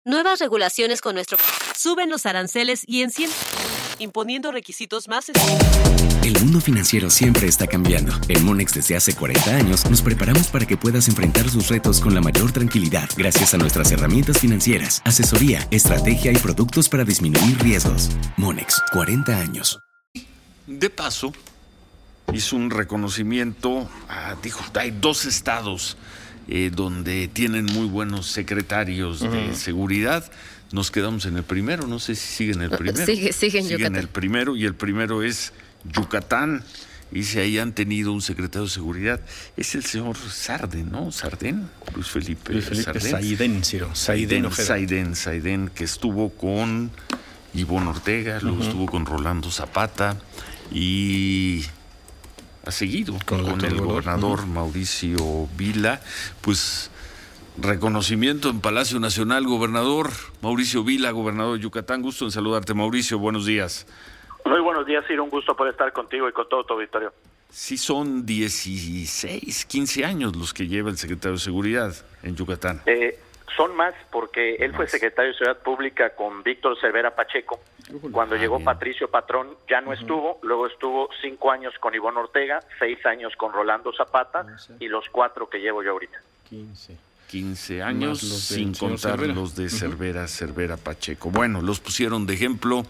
Nuevas regulaciones con nuestro... Suben los aranceles y imponiendo requisitos más... El mundo financiero siempre está cambiando. En Monex desde hace 40 años nos preparamos para que puedas enfrentar sus retos con la mayor tranquilidad gracias a nuestras herramientas financieras, asesoría, estrategia y productos para disminuir riesgos. Monex, 40 años. De paso, hizo un reconocimiento, dijo, hay 2 estados donde tienen muy buenos secretarios de seguridad. Nos quedamos en el primero, no sé si siguen el primero. Siguen Yucatán. El primero, y el primero es Yucatán. Y si ahí han tenido un secretario de seguridad, es el señor Sarden, ¿no? Sarden, Luis Felipe Saidén, Ciro. Saidén, que estuvo con Ivonne Ortega, luego estuvo con Rolando Zapata y ha seguido con el gobernador Mauricio Vila. Pues reconocimiento en Palacio Nacional, gobernador Mauricio Vila, gobernador de Yucatán. Gusto en saludarte, Mauricio, buenos días. Muy buenos días, Ciro, un gusto poder estar contigo y con todo tu auditorio. Sí, son 16, 15 años los que lleva el secretario de Seguridad en Yucatán. Son más, porque él fue secretario de Seguridad Pública con Víctor Cervera Pacheco. Cuando llegó bien. Patricio Patrón ya no estuvo, luego estuvo 5 años con Ivonne Ortega, 6 años con Rolando Zapata y los 4 que llevo yo ahorita. 15 años, sin contar los de Cervera Pacheco. Bueno, los pusieron de ejemplo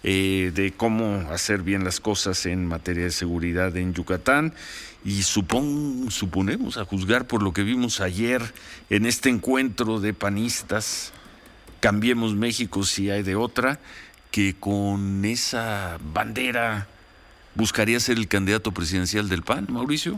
de cómo hacer bien las cosas en materia de seguridad en Yucatán, y suponemos, a juzgar por lo que vimos ayer en este encuentro de panistas, Cambiemos México si hay de otra, que con esa bandera buscaría ser el candidato presidencial del PAN, Mauricio.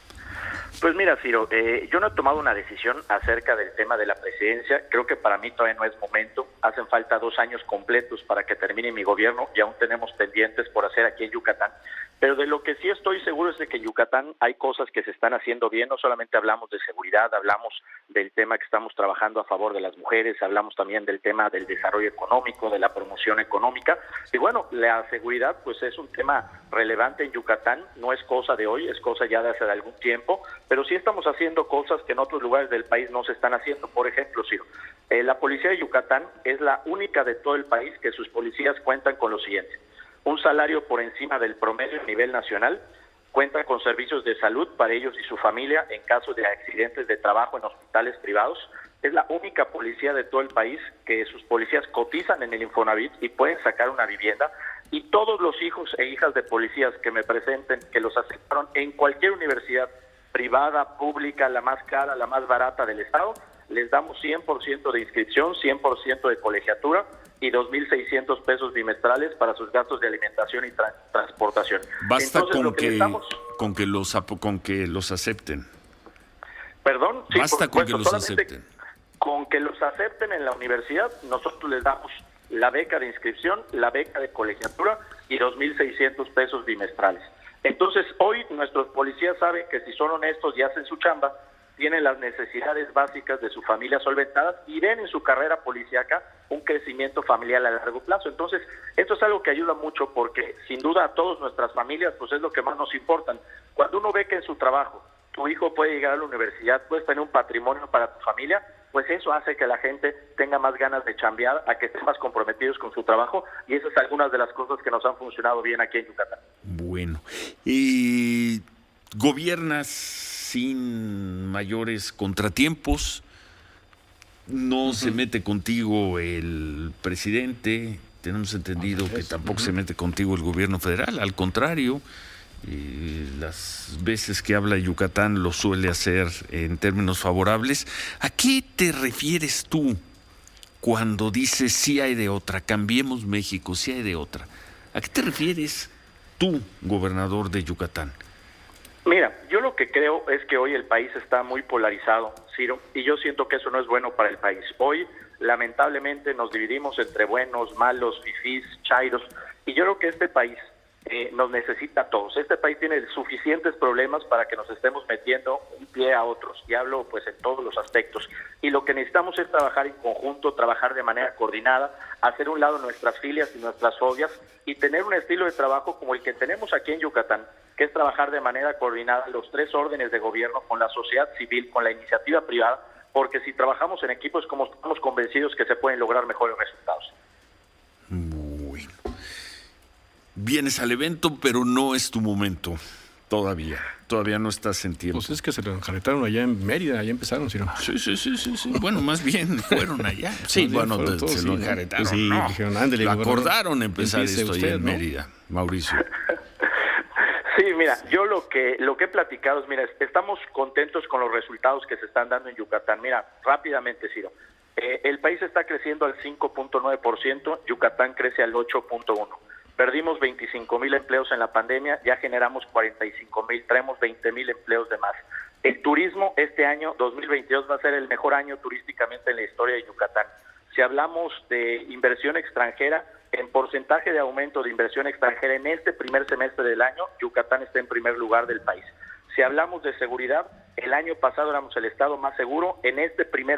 Pues mira, Ciro, yo no he tomado una decisión acerca del tema de la presidencia. Creo que para mí todavía no es momento. Hacen falta 2 años completos para que termine mi gobierno y aún tenemos pendientes por hacer aquí en Yucatán. Pero de lo que sí estoy seguro es de que en Yucatán hay cosas que se están haciendo bien. No solamente hablamos de seguridad, hablamos del tema que estamos trabajando a favor de las mujeres, hablamos también del tema del desarrollo económico, de la promoción económica. Y bueno, la seguridad pues es un tema relevante en Yucatán, no es cosa de hoy, es cosa ya de hace algún tiempo, pero sí estamos haciendo cosas que en otros lugares del país no se están haciendo. Por ejemplo, Ciro, la policía de Yucatán es la única de todo el país que sus policías cuentan con lo siguiente: un salario por encima del promedio a nivel nacional, cuentan con servicios de salud para ellos y su familia en caso de accidentes de trabajo en hospitales privados. Es la única policía de todo el país que sus policías cotizan en el Infonavit y pueden sacar una vivienda. Y todos los hijos e hijas de policías que me presenten, que los aceptaron en cualquier universidad privada, pública, la más cara, la más barata del estado, les damos 100% de inscripción, 100% de colegiatura y 2,600 pesos bimestrales para sus gastos de alimentación y transportación. Basta. Entonces, con que los acepten. ¿Perdón? Sí, basta con que los acepten. Con que los acepten en la universidad, nosotros les damos la beca de inscripción, la beca de colegiatura y 2,600 pesos bimestrales. Entonces, hoy nuestros policías saben que si son honestos y hacen su chamba, tienen las necesidades básicas de su familia solventadas y ven en su carrera policíaca un crecimiento familiar a largo plazo. Entonces, esto es algo que ayuda mucho porque, sin duda, a todas nuestras familias, pues es lo que más nos importa. Cuando uno ve que en su trabajo tu hijo puede llegar a la universidad, puedes tener un patrimonio para tu familia, pues eso hace que la gente tenga más ganas de chambear, a que estén más comprometidos con su trabajo, y esas son algunas de las cosas que nos han funcionado bien aquí en Yucatán. Bueno, y gobiernas sin mayores contratiempos, no se mete contigo el presidente, tenemos entendido que tampoco se mete contigo el gobierno federal, al contrario, las veces que habla Yucatán lo suele hacer en términos favorables. ¿A qué te refieres tú cuando dices sí hay de otra, Cambiemos México, sí hay de otra? ¿A qué te refieres tú, gobernador de Yucatán? Mira, yo lo que creo es que hoy el país está muy polarizado, Ciro, y yo siento que eso no es bueno para el país. Hoy, lamentablemente, nos dividimos entre buenos, malos, fifís, chairos, y yo creo que este país nos necesita a todos. Este país tiene suficientes problemas para que nos estemos metiendo un pie a otros, y hablo pues en todos los aspectos, y lo que necesitamos es trabajar en conjunto, trabajar de manera coordinada, hacer un lado nuestras filias y nuestras fobias, y tener un estilo de trabajo como el que tenemos aquí en Yucatán, que es trabajar de manera coordinada los 3 órdenes de gobierno, con la sociedad civil, con la iniciativa privada, porque si trabajamos en equipo es como estamos convencidos que se pueden lograr mejores resultados. Bueno. Vienes al evento, pero no es tu momento todavía. Todavía no estás en tiempo. Pues es que se lo enjarretaron allá en Mérida, allá empezaron, Ciro. Sí. Bueno, más bien fueron allá. Sí, bueno, todos, se lo enjaretaron. Sí, no. Dijeron, ándale. Lo acordaron empezar esto usted, allá en ¿no? Mérida, Mauricio. Sí, mira, yo lo que he platicado es, mira, estamos contentos con los resultados que se están dando en Yucatán. Mira, rápidamente, Ciro, el país está creciendo al 5.9%, Yucatán crece al 8.1%. Perdimos 25,000 empleos en la pandemia, ya generamos 45,000, traemos 20,000 empleos de más. El turismo este año, 2022, va a ser el mejor año turísticamente en la historia de Yucatán. Si hablamos de inversión extranjera, en porcentaje de aumento de inversión extranjera en este primer semestre del año, Yucatán está en primer lugar del país. Si hablamos de seguridad, el año pasado éramos el estado más seguro. En este primer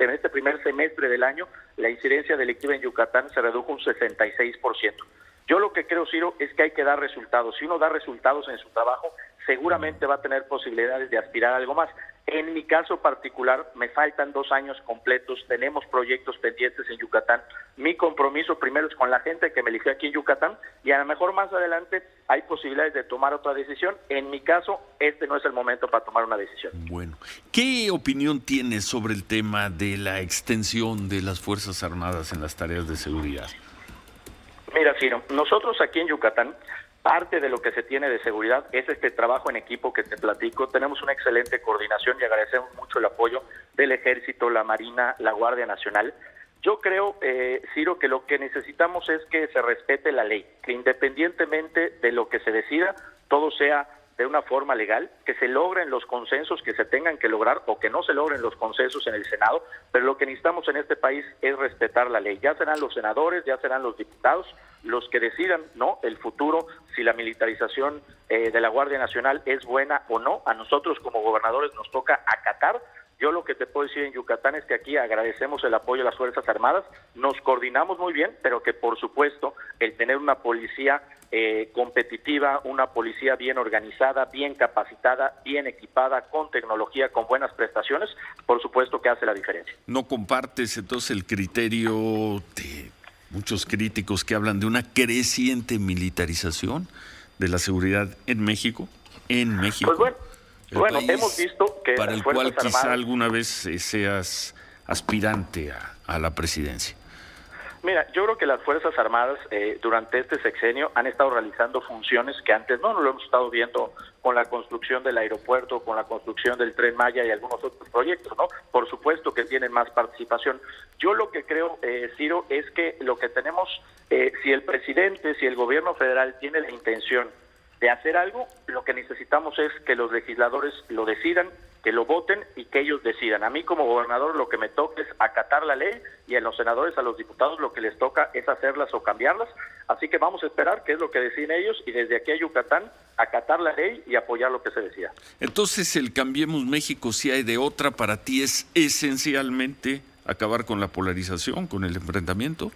semestre del año, la incidencia delictiva en Yucatán se redujo un 66%. Yo lo que creo, Ciro, es que hay que dar resultados. Si uno da resultados en su trabajo, seguramente va a tener posibilidades de aspirar a algo más. En mi caso particular, me faltan 2 años completos, tenemos proyectos pendientes en Yucatán. Mi compromiso primero es con la gente que me eligió aquí en Yucatán y a lo mejor más adelante hay posibilidades de tomar otra decisión. En mi caso, este no es el momento para tomar una decisión. Bueno, ¿qué opinión tienes sobre el tema de la extensión de las Fuerzas Armadas en las tareas de seguridad? Mira, Ciro, nosotros aquí en Yucatán, parte de lo que se tiene de seguridad es este trabajo en equipo que te platico. Tenemos una excelente coordinación y agradecemos mucho el apoyo del Ejército, la Marina, la Guardia Nacional. Yo creo, Ciro, que lo que necesitamos es que se respete la ley, que independientemente de lo que se decida, todo sea de una forma legal, que se logren los consensos que se tengan que lograr o que no se logren los consensos en el Senado, pero lo que necesitamos en este país es respetar la ley. Ya serán los senadores, ya serán los diputados los que decidan, ¿no?, el futuro, si la militarización de la Guardia Nacional es buena o no. A nosotros como gobernadores nos toca acatar. Yo lo que te puedo decir en Yucatán es que aquí agradecemos el apoyo de las Fuerzas Armadas, nos coordinamos muy bien, pero que por supuesto el tener una policía competitiva, una policía bien organizada, bien capacitada, bien equipada, con tecnología, con buenas prestaciones, por supuesto que hace la diferencia. ¿No compartes entonces el criterio de muchos críticos que hablan de una creciente militarización de la seguridad en México? Pues bueno, hemos visto que para las el cual Fuerzas quizá Armadas, alguna vez seas aspirante a la presidencia. Mira, yo creo que las Fuerzas Armadas durante este sexenio han estado realizando funciones que antes no lo hemos estado viendo con la construcción del aeropuerto, con la construcción del Tren Maya y algunos otros proyectos, ¿no? Por supuesto que tienen más participación. Yo lo que creo, Ciro, es que lo que tenemos, si el presidente, si el gobierno federal tiene la intención de hacer algo, lo que necesitamos es que los legisladores lo decidan, que lo voten y que ellos decidan. A mí como gobernador lo que me toca es acatar la ley y a los senadores, a los diputados lo que les toca es hacerlas o cambiarlas. Así que vamos a esperar qué es lo que deciden ellos y desde aquí a Yucatán acatar la ley y apoyar lo que se decida. Entonces el Cambiemos México, si hay de otra, para ti es esencialmente acabar con la polarización, con el enfrentamiento.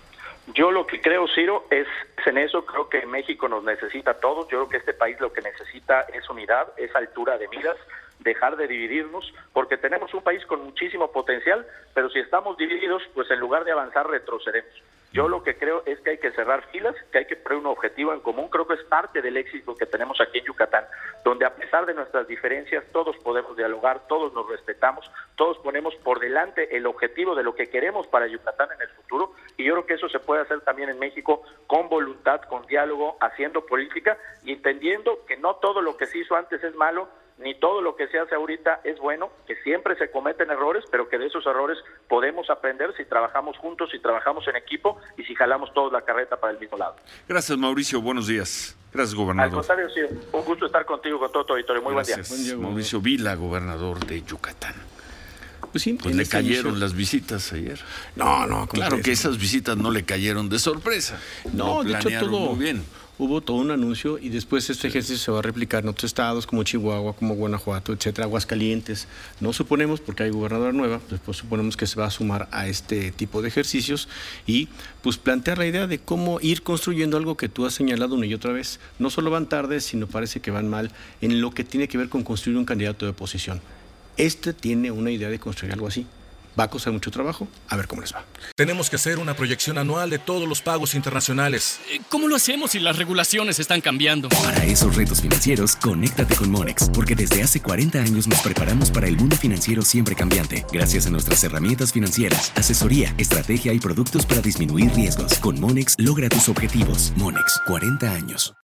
Yo lo que creo, Ciro, es en eso. Creo que México nos necesita a todos. Yo creo que este país lo que necesita es unidad, es altura de miras, dejar de dividirnos, porque tenemos un país con muchísimo potencial, pero si estamos divididos, pues en lugar de avanzar, retrocedemos. Yo lo que creo es que hay que cerrar filas, que hay que poner un objetivo en común. Creo que es parte del éxito que tenemos aquí en Yucatán, donde a pesar de nuestras diferencias, todos podemos dialogar, todos nos respetamos, todos ponemos por delante el objetivo de lo que queremos para Yucatán en el futuro, y yo creo que eso se puede hacer también en México con voluntad, con diálogo, haciendo política y entendiendo que no todo lo que se hizo antes es malo, ni todo lo que se hace ahorita es bueno, que siempre se cometen errores, pero que de esos errores podemos aprender si trabajamos juntos, si trabajamos en equipo y si jalamos todos la carreta para el mismo lado. Gracias, Mauricio. Buenos días. Gracias, gobernador. Al contrario, sí, un gusto estar contigo, con todo tu auditorio. Muy Gracias. buen día. Mauricio Vila, gobernador de Yucatán. Pues sí, pues le cayeron las visitas ayer. No, claro que esas visitas no le cayeron de sorpresa. No, de hecho todo muy bien. Hubo todo un anuncio y después este ejercicio se va a replicar en otros estados como Chihuahua, como Guanajuato, etcétera, Aguascalientes. No suponemos, porque hay gobernadora nueva, después suponemos que se va a sumar a este tipo de ejercicios y pues plantear la idea de cómo ir construyendo algo que tú has señalado una y otra vez. No solo van tarde, sino parece que van mal en lo que tiene que ver con construir un candidato de oposición. Este tiene una idea de construir algo así. Va a costar mucho trabajo, a ver cómo les va. Tenemos que hacer una proyección anual de todos los pagos internacionales. ¿Cómo lo hacemos si las regulaciones están cambiando? Para esos retos financieros, conéctate con Monex, porque desde hace 40 años nos preparamos para el mundo financiero siempre cambiante, gracias a nuestras herramientas financieras, asesoría, estrategia y productos para disminuir riesgos. Con Monex, logra tus objetivos. Monex, 40 años.